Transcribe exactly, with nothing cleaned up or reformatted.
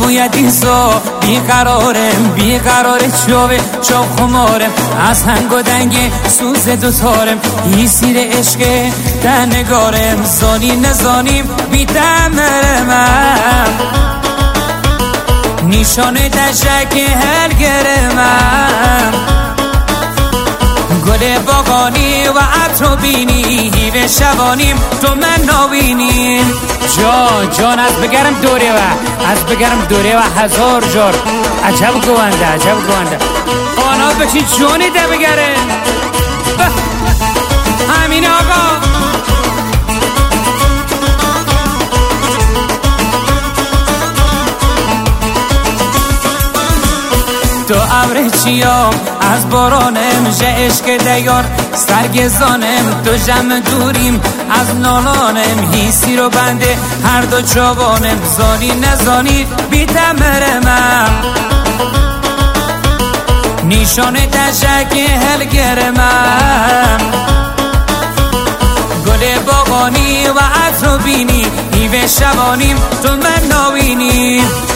نبوید ایزا بیقرارم بیقرار چوه چو خمارم از هنگ و دنگ سوز دوتارم ای سیر عشق در نگارم زانی نزانیم بی دمرمم نیشان دشک هل گرمم گل باغانی و عطر بینی هیوه شبانیم تو من ناوینیم جان جان از بگرم دوره و از بگرم دوره و هزار جار عجب گوانده عجب گوانده آنا بشی جانی ده بگره همین آقا تو ابر چیام از بارانم ژه عشق دیار سرگزانم تو جمع دوریم از نالانم هیسی رو بنده هر دو جوانم زانی نزانی بی تمرمم نیشان تشک هل گرمم گل باغانی و عطر بینی هیوه شبانیم تو من ناوینی